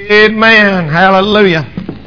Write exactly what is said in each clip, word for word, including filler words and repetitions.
Amen. Hallelujah.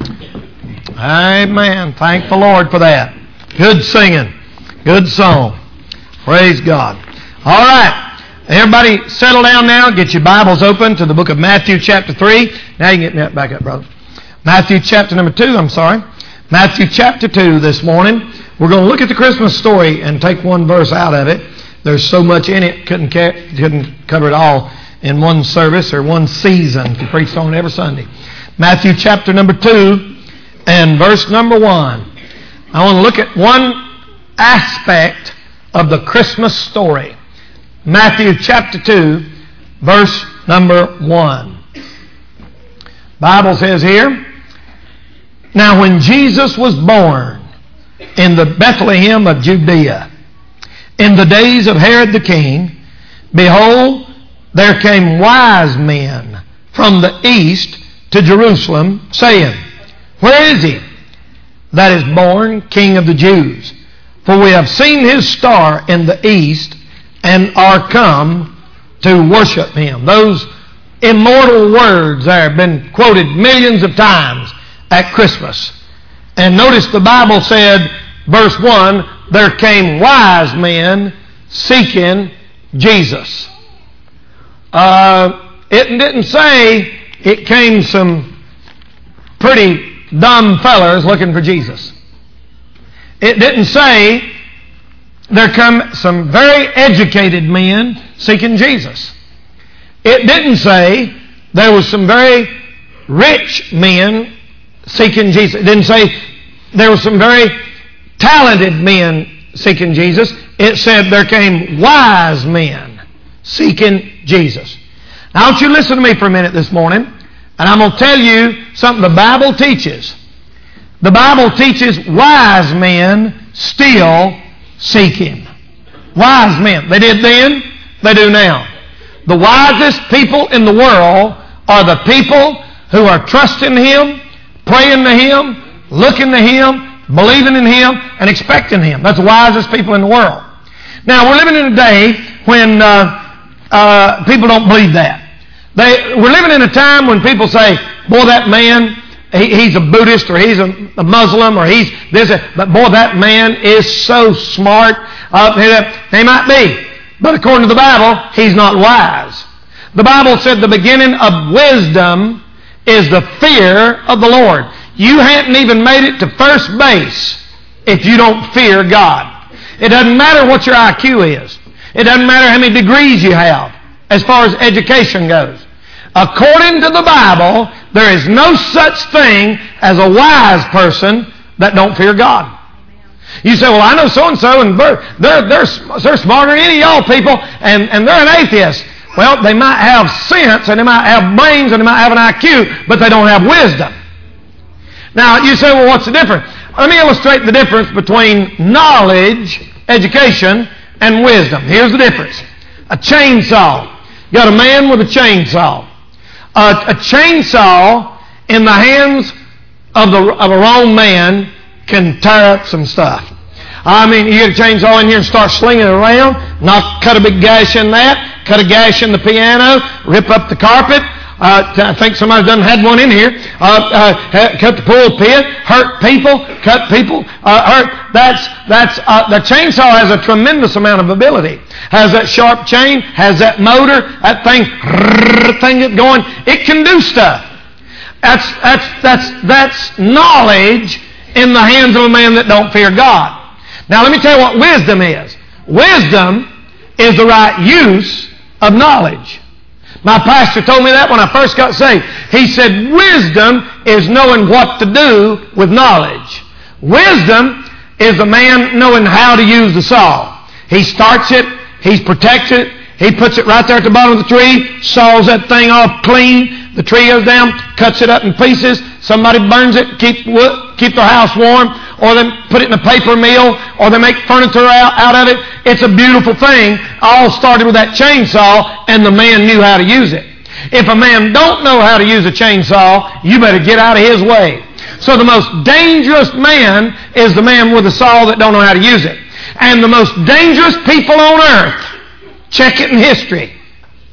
Amen. Thank the Lord for that. Good singing. Good song. Praise God. All right. Everybody settle down now. Get your Bibles open to the book of Matthew chapter three. Now you can get that back up, brother. Matthew chapter number two, I'm sorry. Matthew chapter two this morning. We're going to look at the Christmas story and take one verse out of it. There's so much in it, couldn't, ca- couldn't cover it all in one service or one season if you preached on it every Sunday. Matthew chapter number two and verse number one. I want to look at one aspect of the Christmas story. Matthew chapter two, verse number one. Bible says here, "Now when Jesus was born in the Bethlehem of Judea, in the days of Herod the king, behold, there came wise men from the east to Jerusalem, saying, Where is he that is born King of the Jews? For we have seen his star in the east, and are come to worship him." Those immortal words there have been quoted millions of times at Christmas. And notice the Bible said, verse one, there came wise men seeking Jesus. Uh, it didn't say it came some pretty dumb fellers looking for Jesus. It didn't say there come some very educated men seeking Jesus. It didn't say there was some very rich men seeking Jesus. It didn't say there was some very talented men seeking Jesus. It said there came wise men seeking Jesus. Now, I want you to listen to me for a minute this morning, and I'm going to tell you something the Bible teaches. The Bible teaches wise men still seek Him. Wise men. They did then, they do now. The wisest people in the world are the people who are trusting Him, praying to Him, looking to Him, believing in Him, and expecting Him. That's the wisest people in the world. Now, we're living in a day when uh, uh, people don't believe that. They, we're living in a time when people say, boy, that man, he, he's a Buddhist, or he's a, a Muslim, or he's this, but boy, that man is so smart. Uh, he, he might be, but according to the Bible, he's not wise. The Bible said the beginning of wisdom is the fear of the Lord. You hadn't even made it to first base if you don't fear God. It doesn't matter what your I Q is. It doesn't matter how many degrees you have as far as education goes. According to the Bible, there is no such thing as a wise person that don't fear God. You say, well, I know so-and-so, and they're, they're, they're, they're smarter than any of y'all people, and, and they're an atheist. Well, they might have sense, and they might have brains, and they might have an I Q, but they don't have wisdom. Now, you say, well, what's the difference? Let me illustrate the difference between knowledge, education, and wisdom. Here's the difference. A chainsaw. You got a man with a chainsaw. A, a chainsaw in the hands of, the, of a wrong man can tear up some stuff. I mean, you get a chainsaw in here and start slinging it around, knock, cut a big gash in that, cut a gash in the piano, rip up the carpet. Uh, I think somebody done had one in here. Uh, uh, cut the pulpit, hurt people, cut people, uh, hurt. That's that's uh, the chainsaw has a tremendous amount of ability. Has that sharp chain, has that motor, that thing, thing that's going. It can do stuff. That's that's that's that's knowledge in the hands of a man that don't fear God. Now let me tell you what wisdom is. Wisdom is the right use of knowledge. My pastor told me that when I first got saved. He said, wisdom is knowing what to do with knowledge. Wisdom is a man knowing how to use the saw. He starts it, he protects it, he puts it right there at the bottom of the tree, saws that thing off clean, the tree goes down, cuts it up in pieces, somebody burns it, keep wood, keep their house warm, or they put it in a paper mill, or they make furniture out, out of it. It's a beautiful thing. All started with that chainsaw, and the man knew how to use it. If a man don't know how to use a chainsaw, you better get out of his way. So the most dangerous man is the man with a saw that don't know how to use it. And the most dangerous people on earth, check it in history,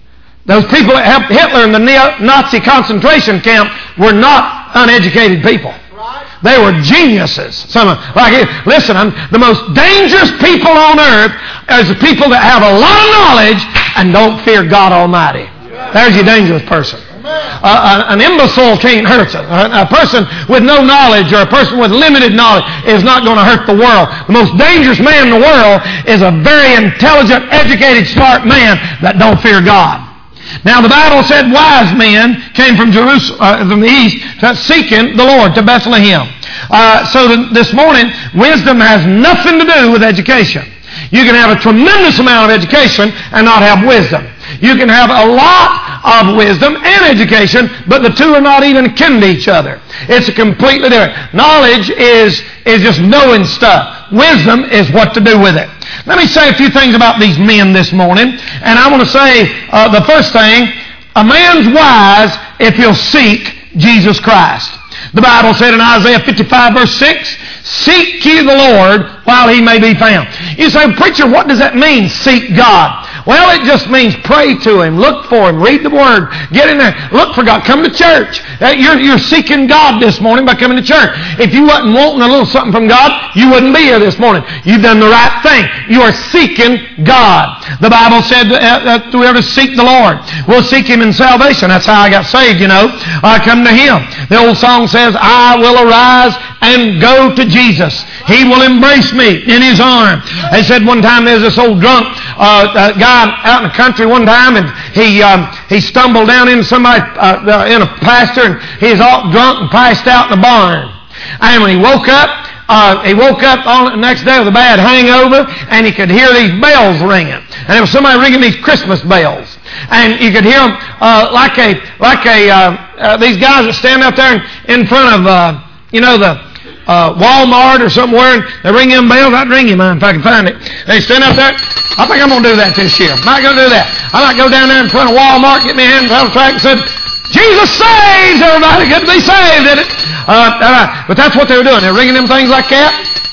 Those people that helped Hitler in the Nazi concentration camp were not uneducated people. They were geniuses. Some of, like, listen, I'm, the most dangerous people on earth is the people that have a lot of knowledge and don't fear God Almighty. There's your dangerous person. Uh, an imbecile can't hurt you. A, a person with no knowledge or a person with limited knowledge is not going to hurt the world. The most dangerous man in the world is a very intelligent, educated, smart man that don't fear God. Now the Bible said wise men came from Jerusalem, uh, from the east, seeking the Lord to Bethlehem. Uh, so th- this morning, wisdom has nothing to do with education. You can have a tremendous amount of education and not have wisdom. You can have a lot of wisdom and education, but the two are not even akin to each other. It's a completely different. Knowledge is, is just knowing stuff. Wisdom is what to do with it. Let me say a few things about these men this morning. And I want to say uh, the first thing, a man's wise if he'll seek Jesus Christ. The Bible said in Isaiah fifty-five verse six, seek ye the Lord while he may be found. You say, preacher, what does that mean, seek God? Well, it just means pray to Him, look for Him, read the Word, get in there, look for God, come to church. You're, you're seeking God this morning by coming to church. If you wasn't wanting a little something from God, you wouldn't be here this morning. You've done the right thing. You are seeking God. The Bible said that whoever seek the Lord will seek Him in salvation. That's how I got saved, you know. I come to Him. The old song says, I will arise and go to Jesus. He will embrace me in His arm. They said one time there's this old drunk uh, uh, guy out in the country one time, and he um, he stumbled down into somebody uh, uh, in a pasture, and he's all drunk and passed out in the barn. And when he woke up, uh, he woke up on the next day with a bad hangover, and he could hear these bells ringing, and there was somebody ringing these Christmas bells, and you could hear them uh, like a like a uh, uh, these guys that stand out there in, in front of uh, you know the. Uh, Walmart or somewhere, and they ring them bells. I'd ring you mine if I can find it. They stand up there. I think I'm going to do that this year. I'm not going to do that. I might go down there in front of Walmart, get me a hand on the track and said, Jesus saves everybody. Good to be saved, isn't it? Uh, uh, but that's what they were doing. They were ringing them things like that.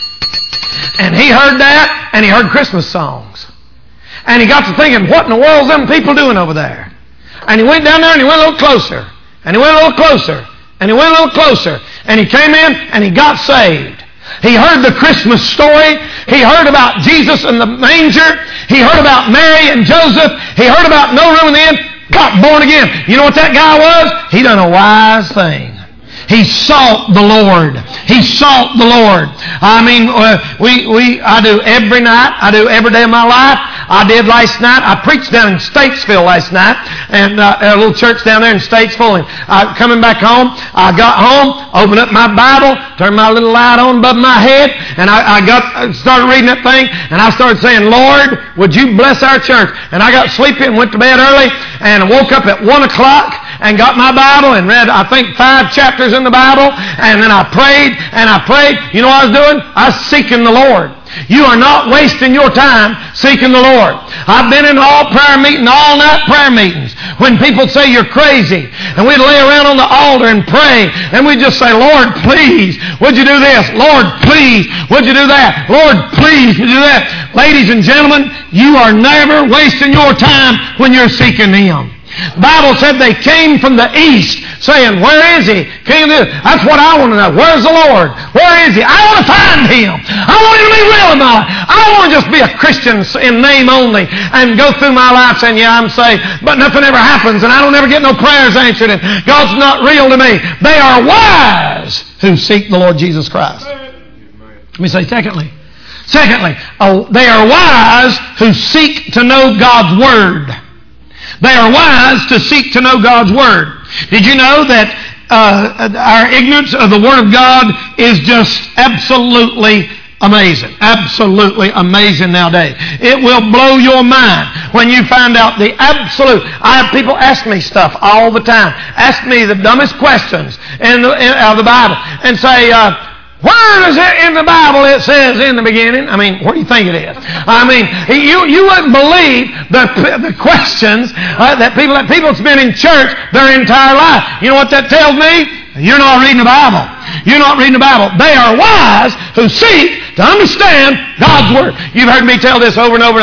And he heard that, and he heard Christmas songs. And he got to thinking, what in the world is them people doing over there? And he went down there, and he went a little closer. And he went a little closer. And he went a little closer. And he came in and he got saved. He heard the Christmas story. He heard about Jesus in the manger. He heard about Mary and Joseph. He heard about no room in the inn. Got born again. You know what that guy was? He done a wise thing. He sought the Lord. He sought the Lord. I mean, uh, we, we, I do every night. I do every day of my life. I did last night. I preached down in Statesville last night, and uh, a little church down there in Statesville. And uh, coming back home, I got home, opened up my Bible, turned my little light on above my head, and I, I got I started reading that thing, and I started saying, Lord, would you bless our church? And I got sleepy and went to bed early, and I woke up at one o'clock and got my Bible and read, I think, five chapters in the Bible, and then I prayed, and I prayed. You know what I was doing? I was seeking the Lord. You are not wasting your time seeking the Lord. I've been in all prayer meetings, all night prayer meetings, when people say you're crazy, and we'd lay around on the altar and pray, and we'd just say, Lord, please, would you do this? Lord, please, would you do that? Lord, please, would you do that? Ladies and gentlemen, you are never wasting your time when you're seeking Him. The Bible said they came from the east saying, where is He? Came to, that's what I want to know. Where's the Lord? Where is He? I want to find Him. I want Him to be real in my life. I don't want to just be a Christian in name only and go through my life saying, yeah, I'm saved, but nothing ever happens and I don't ever get no prayers answered and God's not real to me. They are wise who seek the Lord Jesus Christ. Let me say secondly. Secondly, oh, they are wise who seek to know God's Word. They are wise to seek to know God's Word. Did you know that uh, our ignorance of the Word of God is just absolutely amazing? Absolutely amazing nowadays. It will blow your mind when you find out the absolute. I have people ask me stuff all the time. Ask me the dumbest questions in the, in, out of the Bible and say, uh, where is it in the Bible it says in the beginning? I mean, where do you think it is? I mean, you you wouldn't believe the the questions uh, that people that people spend in church their entire life. You know what that tells me? You're not reading the Bible. You're not reading the Bible. They are wise who seek to understand God's Word. You've heard me tell this over and over and over.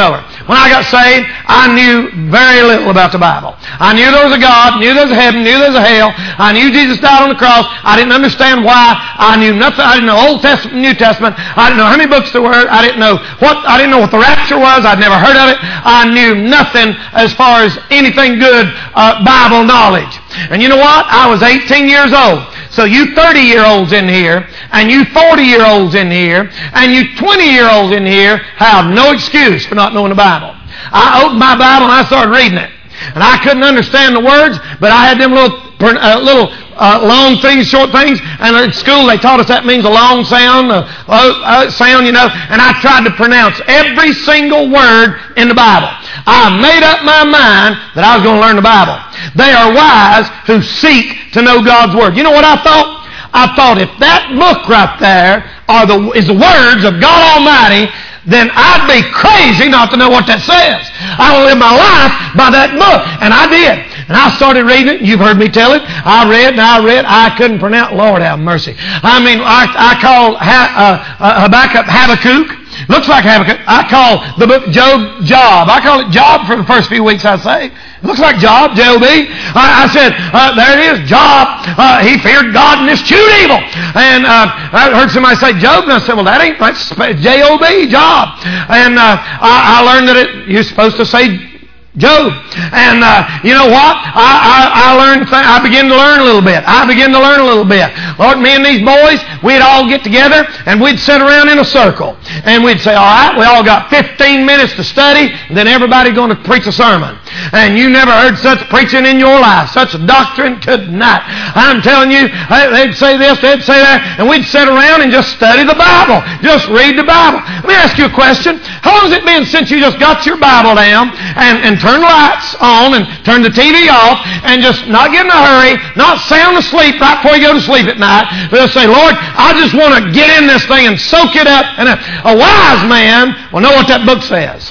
When I got saved, I knew very little about the Bible. I knew there was a God, knew there was a heaven, knew there was a hell. I knew Jesus died on the cross. I didn't understand why. I knew nothing. I didn't know Old Testament, New Testament. I didn't know how many books there were. I didn't know what. I didn't know what the rapture was. I'd never heard of it. I knew nothing as far as anything good uh, Bible knowledge. And you know what? I was eighteen years old. So you thirty-year-olds in here, and you forty-year-olds in here, and you twenty-year-olds in here have no excuse for not knowing the Bible. I opened my Bible and I started reading it. And I couldn't understand the words, but I had them little uh, little uh, long things, short things, and at school they taught us that means a long sound, a low uh, sound, you know, and I tried to pronounce every single word in the Bible. I made up my mind that I was going to learn the Bible. They are wise who seek to know God's Word. You know what I thought? I thought if that book right there are the, is the words of God Almighty, then I'd be crazy not to know what that says. I will live my life by that book. And I did. And I started reading it. You've heard me tell it. I read and I read. I couldn't pronounce. Lord have mercy. I mean, I, I call ha, uh, Habakkuk Habakkuk. Looks like Habakkuk. I call the book Job Job. I call it Job for the first few weeks, I'd say. It looks like Job, J O B. I, I said, uh, there it is, Job. Uh, he feared God and eschewed evil. And uh, I heard somebody say Job, and I said, well, that ain't, that's J O B, Job. And uh, I, I learned that it, you're supposed to say Job. And uh, you know what? I, I, I learned. Th- I began to learn a little bit. I began to learn a little bit. Lord, me and these boys, we'd all get together and we'd sit around in a circle and we'd say, "All right, we all got fifteen minutes to study, and then everybody going to preach a sermon." And you never heard such preaching in your life, such doctrine. Good night. I'm telling you, they'd say this, they'd say that, and we'd sit around and just study the Bible, just read the Bible. Let me ask you a question: how long has it been since you just got your Bible down and and turn the lights on and turn the T V off and just not get in a hurry, not sound asleep right before you go to sleep at night, but just say, "Lord, I just want to get in this thing and soak it up." And a, a wise man will know what that book says.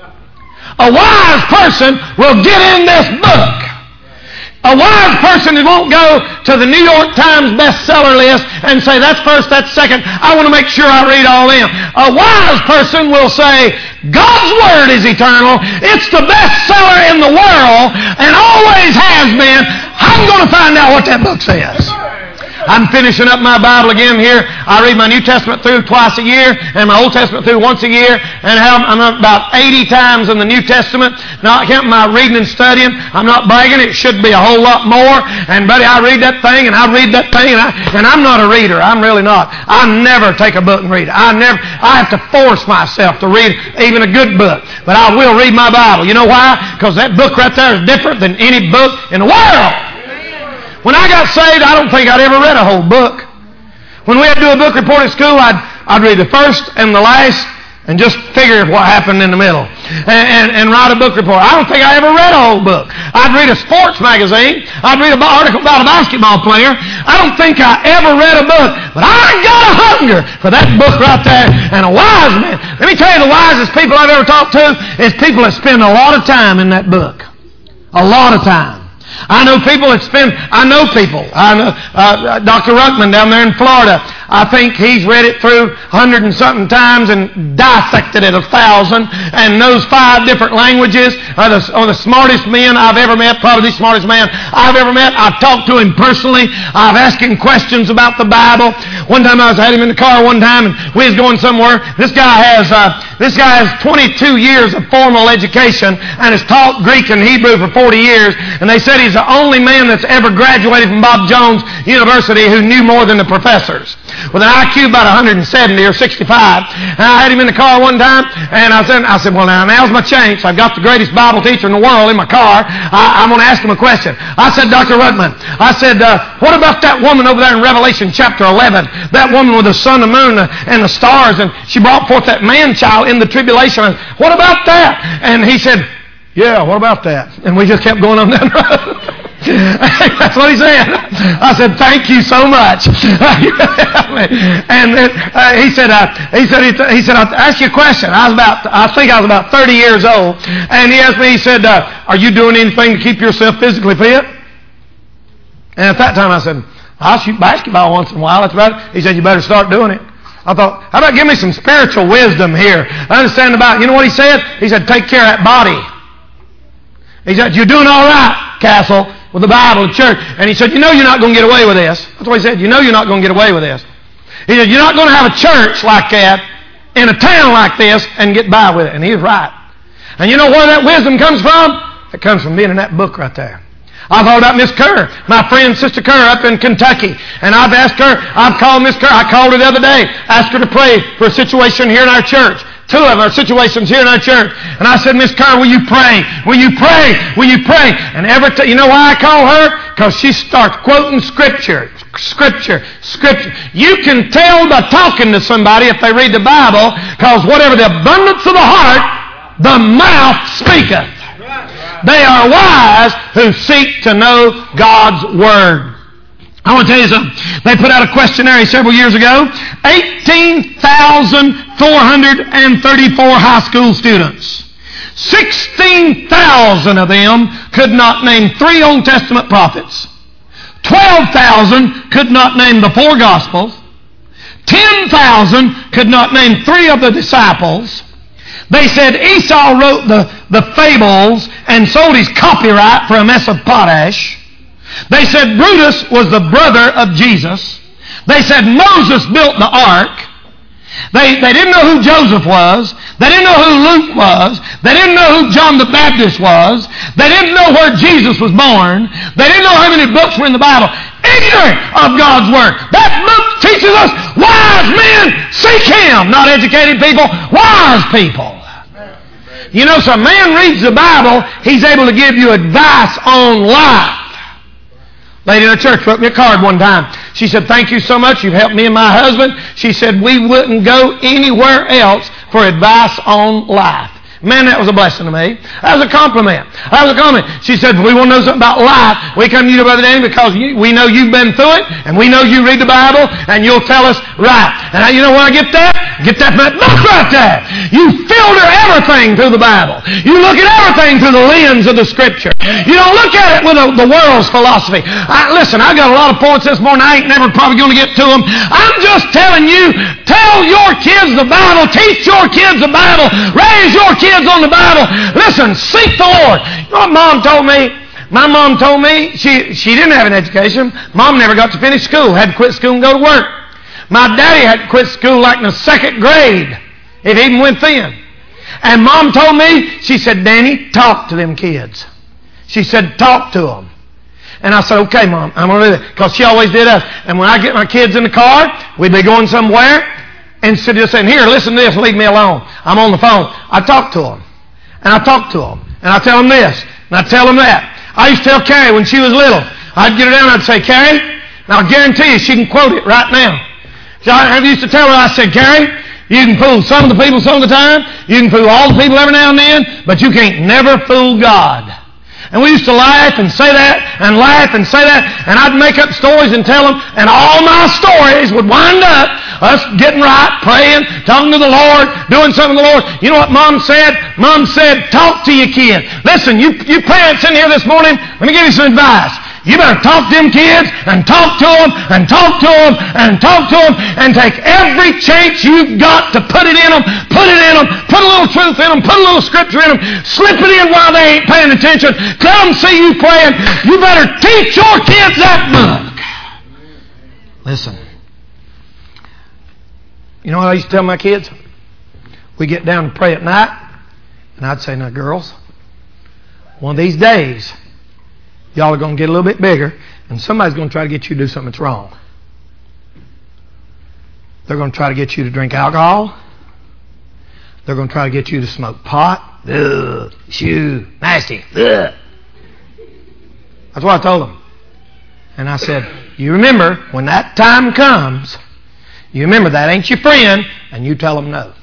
A wise person will get in this book. A wise person won't go to the New York Times bestseller list and say, "That's first, that's second. I want to make sure I read all them." A wise person will say, "God's Word is eternal. It's the bestseller in the world and always has been. I'm going to find out what that book says." I'm finishing up my Bible again here. I read my New Testament through twice a year and my Old Testament through once a year. And I'm about eighty times in the New Testament. Not counting my reading and studying. I'm not bragging. It should be a whole lot more. And buddy, I read that thing and I read that thing. And, I, and I'm not a reader. I'm really not. I never take a book and read it. I never. I have to force myself to read even a good book. But I will read my Bible. You know why? Because that book right there is different than any book in the world. When I got saved, I don't think I'd ever read a whole book. When we had to do a book report at school, I'd, I'd read the first and the last and just figure what happened in the middle and, and, and write a book report. I don't think I ever read a whole book. I'd read a sports magazine. I'd read an article about a basketball player. I don't think I ever read a book, but I got a hunger for that book right there. And a wise man. Let me tell you, the wisest people I've ever talked to is people that spend a lot of time in that book. A lot of time. I know people that spend, I know people. I know uh, Doctor Ruckman down there in Florida. I think he's read it through a hundred and something times and dissected it a thousand and knows five different languages. Are the, are the smartest men I've ever met, probably the smartest man I've ever met. I've talked to him personally. I've asked him questions about the Bible. One time I was had him in the car one time and we was going somewhere. This guy has uh, this guy has twenty-two years of formal education and has taught Greek and Hebrew for forty years. And they said he's the only man that's ever graduated from Bob Jones University who knew more than the professors. With an I Q about one hundred seventy or sixty-five. And I had him in the car one time, and I said, I said, well, now, now's my chance. I've got the greatest Bible teacher in the world in my car. I, I'm going to ask him a question. I said, Doctor Ruckman, I said, uh, what about that woman over there in Revelation chapter eleven? That woman with the sun, the moon, and the stars, and she brought forth that man-child in the tribulation. What about that? And he said, yeah, what about that? And we just kept going on that road. That's what he said. I said, thank you so much. And then, uh, he said, uh, he said, he said, I'll ask you a question. I was about, I think I was about thirty years old. And he asked me, he said, uh, are you doing anything to keep yourself physically fit? And at that time I said, I'll shoot basketball once in a while. That's about it. He said, you better start doing it. I thought, how about give me some spiritual wisdom here? I understand about, you know what he said? He said, take care of that body. He said, you're doing all right, Castle, with the Bible, the church. And he said, you know you're not going to get away with this. That's what he said. You know you're not going to get away with this. He said, you're not going to have a church like that in a town like this and get by with it. And he was right. And you know where that wisdom comes from? It comes from being in that book right there. I've thought about Miss Kerr, my friend Sister Kerr up in Kentucky. And I've asked her, I've called Miss Kerr, I called her the other day, asked her to pray for a situation here in our church. Two of our situations here in our church. And I said, Miss Kerr, will you pray? Will you pray? Will you pray? And every time, you know why I call her? Because she starts quoting Scripture. Scripture. Scripture. You can tell by talking to somebody if they read the Bible, because whatever the abundance of the heart, the mouth speaketh. They are wise who seek to know God's Word. I want to tell you something. They put out a questionnaire several years ago. eighteen thousand four hundred thirty-four high school students. sixteen thousand of them could not name three Old Testament prophets. twelve thousand could not name the four Gospels. ten thousand could not name three of the disciples. They said Esau wrote the, the fables and sold his copyright for a mess of potash. They said Brutus was the brother of Jesus. They said Moses built the ark. They, they didn't know who Joseph was. They didn't know who Luke was. They didn't know who John the Baptist was. They didn't know where Jesus was born. They didn't know how many books were in the Bible. Ignorant of God's Word. That book teaches us wise men seek Him. Not educated people, wise people. You know, so a man reads the Bible, he's able to give you advice on life. Lady in the church wrote me a card one time. She said, thank you so much. You've helped me and my husband. She said, we wouldn't go anywhere else for advice on life. Man, that was a blessing to me. That was a compliment. That was a compliment. She said, we want to know something about life. We come to you, Brother Danny, because you, we know you've been through it, and we know you read the Bible, and you'll tell us right. And I, you know where I get that? Get that from that book right there. You filter everything through the Bible. You look at everything through the lens of the Scripture. You don't look at it with a, the world's philosophy. I, listen, I got a lot of points this morning. I ain't never probably going to get to them. I'm just telling you, tell your kids the Bible. Teach your kids the Bible. Raise your kids on the Bible. Listen, seek the Lord. You know what Mom told me? My mom told me she, she didn't have an education. Mom never got to finish school. Had to quit school and go to work. My daddy had to quit school like in the second grade. It even went then. And Mom told me, she said, Danny, talk to them kids. She said, talk to them. And I said, okay, Mom, I'm going to do that. Because she always did that. And when I get my kids in the car, we'd be going somewhere. Instead of just saying, here, listen to this, leave me alone. I'm on the phone. I talk to them. And I talk to them. And I tell them this. And I tell them that. I used to tell Carrie when she was little. I'd get her down and I'd say, Carrie, and I'll guarantee you she can quote it right now. So I used to tell her, I said, Carrie, you can fool some of the people some of the time. You can fool all the people every now and then. But you can't never fool God. And we used to laugh and say that and laugh and say that. And I'd make up stories and tell them. And all my stories would wind up us getting right, praying, talking to the Lord, doing something to the Lord. You know what Mom said? Mom said, talk to your kid. Listen, you, you parents in here this morning, let me give you some advice. You better talk to them kids and talk to them and talk to them and talk to them and take every chance you've got to put it in them, put it in them, put a little truth in them, put a little scripture in them, slip it in while they ain't paying attention. Let them see you praying. You better teach your kids that book. Listen. You know what I used to tell my kids? We get down to pray at night, and I'd say, now girls, one of these days, y'all are going to get a little bit bigger, and somebody's going to try to get you to do something that's wrong. They're going to try to get you to drink alcohol. They're going to try to get you to smoke pot. Ugh, shoo, nasty. Ugh. That's what I told them. And I said, you remember, when that time comes, you remember that ain't your friend, and you tell them no.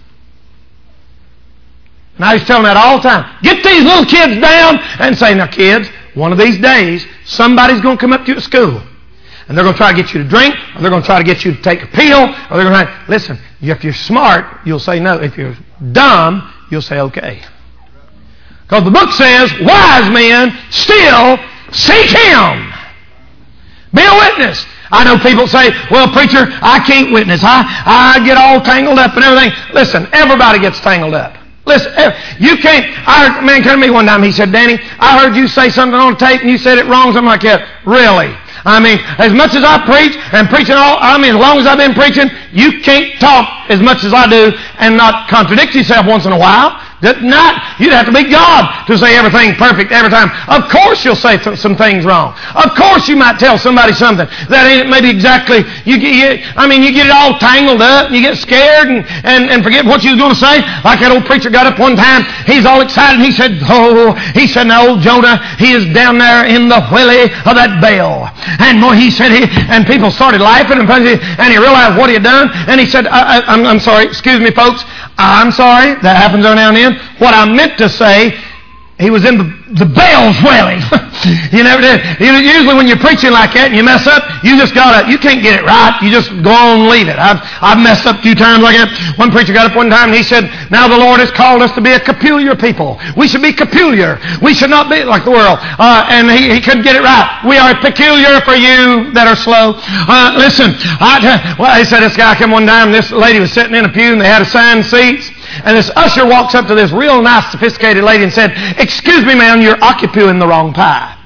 And I used to tell them that all the time. Get these little kids down and say, now kids, one of these days, somebody's going to come up to you at school. And they're going to try to get you to drink, or they're going to try to get you to take a pill, or they're going to try, listen, if you're smart, you'll say no. If you're dumb, you'll say okay. Because the book says, wise men still seek Him. Be a witness. witness. I know people say, well, preacher, I can't witness. I, I get all tangled up and everything. Listen, everybody gets tangled up. Listen, you can't. I heard a man come to me one time. He said, Danny, I heard you say something on tape and you said it wrong, something like that. Really? I mean, as much as I preach and preaching all, I mean, as long as I've been preaching, you can't talk as much as I do and not contradict yourself once in a while. Not, you'd have to be God to say everything perfect every time. Of course you'll say th- some things wrong. Of course you might tell somebody something that ain't maybe exactly, you get, you, I mean, you get it all tangled up and you get scared and, and, and forget what you was going to say. Like that old preacher got up one time, he's all excited. He said, oh, he said, now old Jonah, he is down there in the whelly of that bell. And boy, he said, he, and people started laughing and, and he realized what he had done. And he said, I, I, I'm, I'm sorry, excuse me folks, I'm sorry, that happens every now and then. What I meant to say, he was in the, the bells wailing. You never did. Usually when you're preaching like that and you mess up, you just gotta, you can't get it right. You just go on and leave it. I've, I've messed up a few times like that. One preacher got up one time and he said, now the Lord has called us to be a peculiar people. We should be peculiar. We should not be like the world. Uh, and he, he couldn't get it right. We are peculiar for you that are slow. Uh, listen, I, well, he said this guy came one time, this lady was sitting in a pew and they had assigned seats. And this usher walks up to this real nice, sophisticated lady and said, excuse me, ma'am, you're occupying the wrong pie.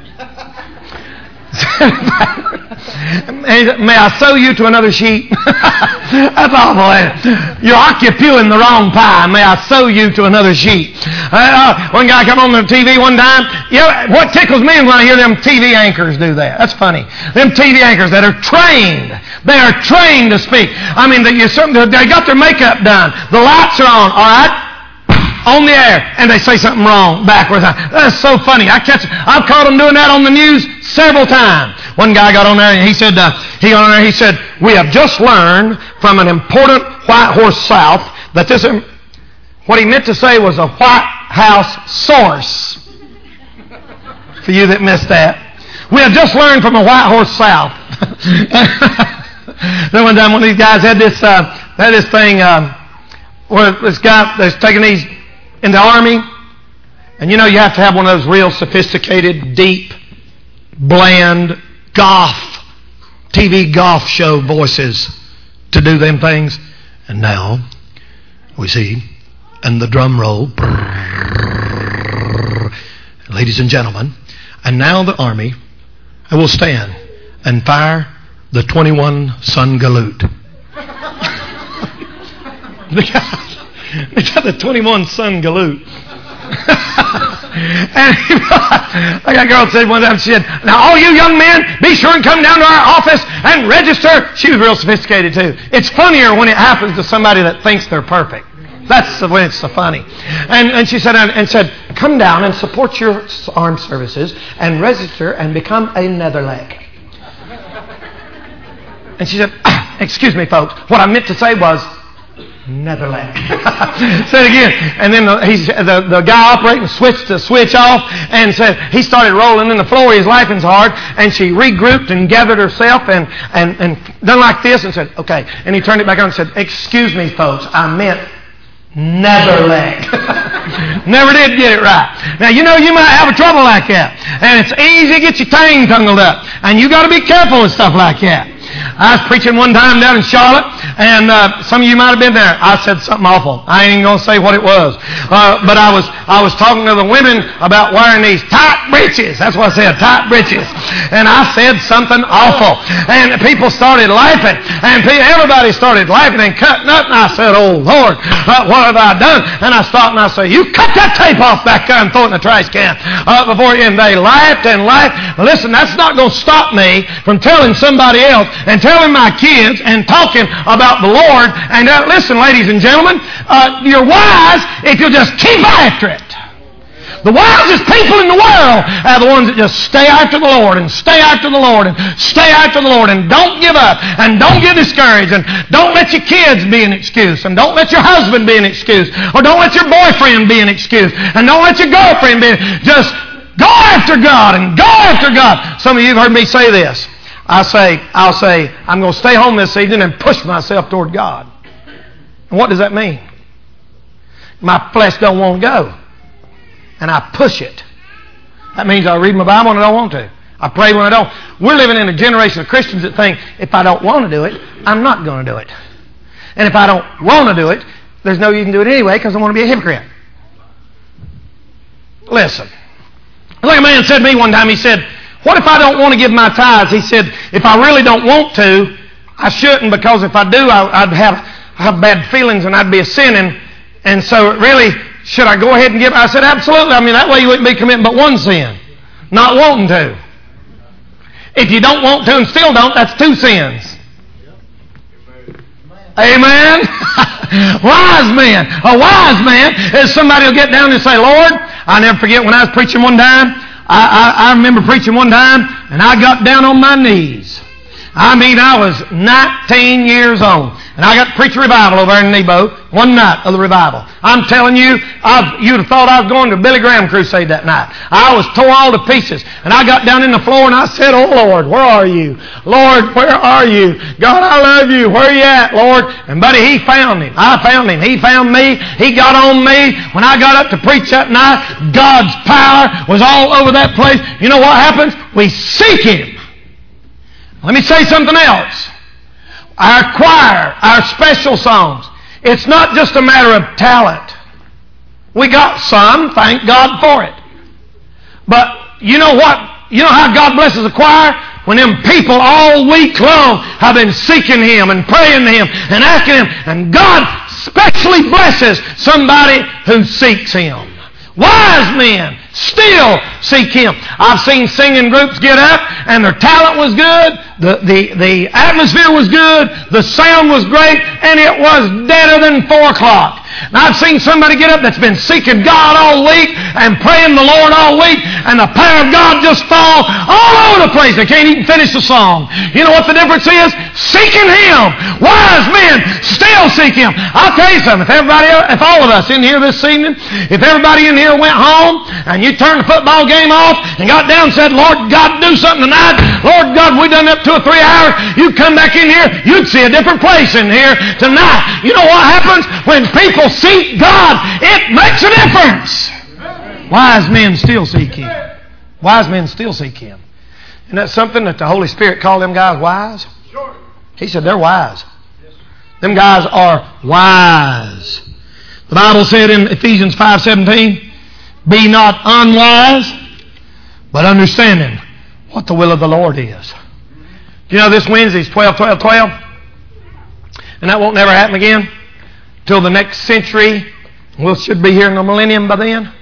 May I sew you to another sheet? That's awful. You're occupying the wrong pie. May I sew you to another sheet? Uh, one guy come on the T V one time. You know, what tickles me is when I hear them T V anchors do that. That's funny. Them T V anchors that are trained. They are trained to speak. I mean, they, they got their makeup done. The lights are on, all right? On the air, and they say something wrong backwards. That's so funny. I catch. I've caught them doing that on the news several times. One guy got on there and he said, uh, he got on there. He said, "We have just learned from an important White Horse South that this." Um, what he meant to say was a White House source. For you that missed that, we have just learned from a White Horse South. Then one time, one of these guys had this, uh, had this thing uh, where this guy that's taking these in the army, and you know you have to have one of those real sophisticated, deep, bland, golf, T V golf show voices to do them things. And now we see, and the drum roll, brrr, ladies and gentlemen, and now the army will stand and fire the twenty-one Sun Galoot. They got, they got the twenty-one Sun Galoot. And I got a girl that said one time, she said, now all you young men, be sure and come down to our office and register. She was real sophisticated too. It's funnier when it happens to somebody that thinks they're perfect. That's the way it's so funny. And, and she said, and said, come down and support your armed services and register and become a Netherleg. And she said, excuse me, folks, what I meant to say was Netherland. Say it again. And then the, he's, the, the guy operating switched the switch off and said he started rolling in the floor. He's laughing so hard. And she regrouped and gathered herself and, and, and done like this and said, okay. And he turned it back on and said, excuse me, folks, I meant Netherland. Never did get it right. Now, you know you might have a trouble like that. And it's easy to get your tongue tangled up. And you got to be careful with stuff like that. I was preaching one time down in Charlotte, and uh, some of you might have been there. I said something awful. I ain't even going to say what it was. Uh, but I was I was talking to the women about wearing these tight breeches. That's what I said, tight breeches. And I said something awful. And people started laughing. And everybody started laughing and cutting up. And I said, oh, Lord, uh, what have I done? And I stopped and I said, you cut that tape off back there and throw it in the trash can. Uh, before you, and they laughed and laughed. Listen, that's not going to stop me from telling somebody else and telling my kids and talking about the Lord. And uh, listen, ladies and gentlemen, uh, you're wise if you'll just keep after it. The wisest people in the world are the ones that just stay after the Lord and stay after the Lord and stay after the Lord and don't give up and don't get discouraged and don't let your kids be an excuse and don't let your husband be an excuse or don't let your boyfriend be an excuse and don't let your girlfriend be. Just go after God and go after God. Some of you have heard me say this. I say, I'll say, I'm going to stay home this evening and push myself toward God. And what does that mean? My flesh don't want to go. And I push it. That means I read my Bible and I don't want to. I pray when I don't. We're living in a generation of Christians that think, if I don't want to do it, I'm not going to do it. And if I don't want to do it, there's no you can do it anyway because I want to be a hypocrite. Listen. Like a man said to me one time, he said, what if I don't want to give my tithes? He said, if I really don't want to, I shouldn't, because if I do, I, I'd have, have bad feelings and I'd be a sinning. And so really, should I go ahead and give? I said, absolutely. I mean, that way you wouldn't be committing but one sin. Not wanting to. If you don't want to and still don't, that's two sins. Amen? Wise man. A wise man is somebody who'll get down and say, Lord, I never forget when I was preaching one time. I, I, I remember preaching one time, and I got down on my knees. I mean, I was nineteen years old. And I got to preach a revival over there in Nebo, one night of the revival. I'm telling you, I've, you'd have thought I was going to a Billy Graham crusade that night. I was tore all to pieces. And I got down in the floor and I said, oh Lord, where are you? Lord, where are you? God, I love you. Where are you at, Lord? And buddy, he found him. I found him. He found me. He got on me. When I got up to preach that night, God's power was all over that place. You know what happens? We seek Him. Let me say something else. Our choir, our special songs, it's not just a matter of talent. We got some, thank God for it. But you know what? You know how God blesses a choir? When them people all week long have been seeking Him and praying to Him and asking Him. And God specially blesses somebody who seeks Him. Wise men still seek Him. I've seen singing groups get up and their talent was good, the, the, the atmosphere was good, the sound was great, and it was deader than four o'clock. And I've seen somebody get up that's been seeking God all week and praying the Lord all week, and the power of God just fall all over the place. They can't even finish the song. You know what the difference is? Seeking Him. Wise men still seek Him. I'll tell you something. If everybody, if all of us in here this evening, if everybody in here went home and you turned the football game off and got down and said, Lord God, do something tonight. Lord God, we done up two or three hours. You'd come back in here, you'd see a different place in here tonight. You know what happens when people seek God? It makes a difference. Wise men still seek Him. Wise men still seek Him. And that's something that the Holy Spirit called them guys wise. He said they're wise. Them guys are wise. The Bible said in Ephesians five seventeen, be not unwise, but understanding what the will of the Lord is. Do you know this Wednesday's twelve twelve twelve? And that won't never happen again till the next century. We should be here in the millennium by then.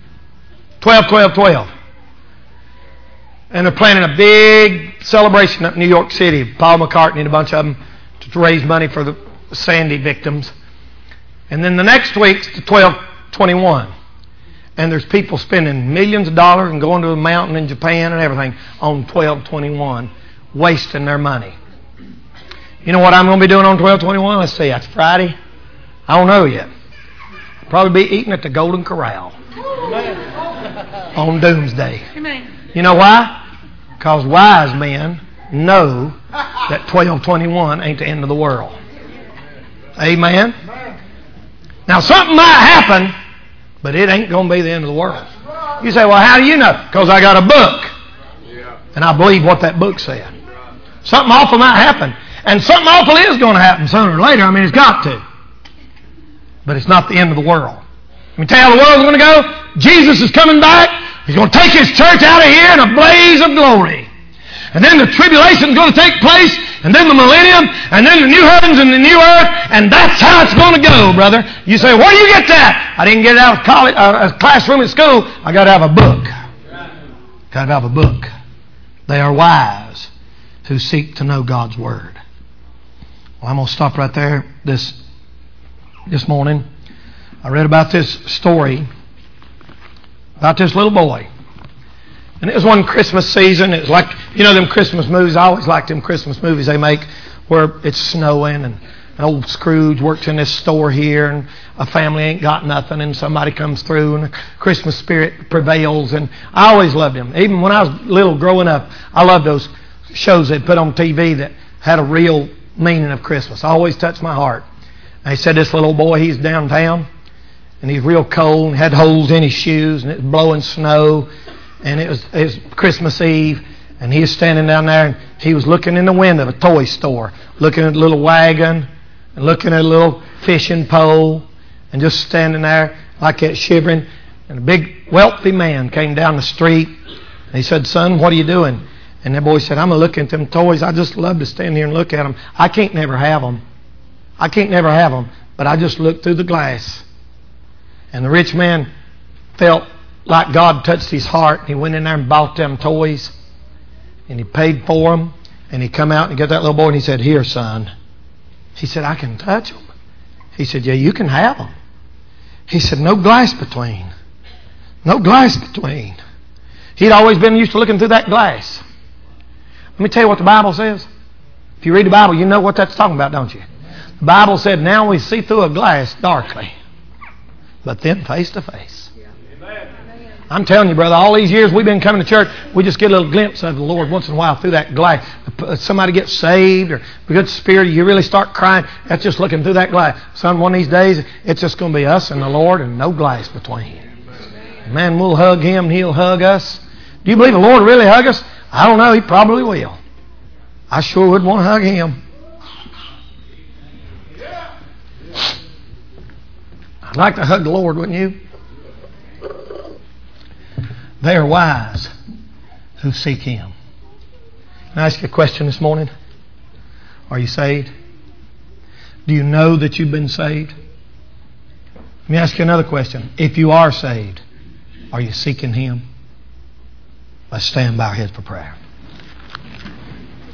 twelve twelve twelve. And they're planning a big celebration up in New York City. Paul McCartney and a bunch of them to raise money for the Sandy victims. And then the next week's the twelve twenty-one. And there's people spending millions of dollars and going to a mountain in Japan and everything on twelve twenty-one, wasting their money. You know what I'm going to be doing on twelve twenty-one? Let's see, that's Friday. I don't know yet. I'll probably be eating at the Golden Corral on Doomsday. You know why? Because wise men know that twelve twenty-one ain't the end of the world. Amen? Now something might happen, but it ain't going to be the end of the world. You say, well, how do you know? Because I got a book. And I believe what that book said. Something awful might happen. And something awful is going to happen sooner or later. I mean, it's got to. But it's not the end of the world. Let me tell you how the world's going to go. Jesus is coming back. He's going to take His church out of here in a blaze of glory. And then the tribulation is going to take place. And then the millennium. And then the new heavens and the new earth. And that's how it's going to go, brother. You say, where do you get that? I didn't get it out of college, uh, a classroom at school. I got to have a book. Got to have a book. They are wise who seek to know God's Word. Well, I'm going to stop right there this, this morning. I read about this story about this little boy. And it was one Christmas season. It was like, you know them Christmas movies. I always like them Christmas movies they make where it's snowing and old Scrooge works in this store here and a family ain't got nothing and somebody comes through and the Christmas spirit prevails. And I always loved them. Even when I was little growing up, I loved those shows they put on T V that had a real meaning of Christmas. I always touched my heart. And they said this little boy, he's downtown and he's real cold and had holes in his shoes and it was blowing snow and it was, it was Christmas Eve And he was standing down there, and he was looking in the window of a toy store, looking at a little wagon, and looking at a little fishing pole, and just standing there like that, shivering. And a big, wealthy man came down the street, and he said, "Son, what are you doing?" And that boy said, "I'm looking at them toys. I just love to stand here and look at them. I can't never have them. I can't never have them, but I just look through the glass." And the rich man felt like God touched his heart. He went in there and bought them toys, and he paid for them. And he come out and got that little boy, and he said, "Here, son." He said, "I can touch them." He said, "Yeah, you can have them." He said, "No glass between. No glass between." He'd always been used to looking through that glass. Let me tell you what the Bible says. If you read the Bible, you know what that's talking about, don't you? The Bible said, "Now we see through a glass darkly, but then face to face." I'm telling you, brother, all these years we've been coming to church, we just get a little glimpse of the Lord once in a while through that glass. Somebody gets saved or a good spirit, you really start crying. That's just looking through that glass. Son, one of these days, it's just going to be us and the Lord and no glass between. Man, we'll hug Him and He'll hug us. Do you believe the Lord really hug us? I don't know. He probably will. I sure would want to hug Him. I'd like to hug the Lord, wouldn't you? They are wise who seek Him. Can I ask you a question this morning? Are you saved? Do you know that you've been saved? Let me ask you another question. If you are saved, are you seeking Him? Let's stand by our heads for prayer.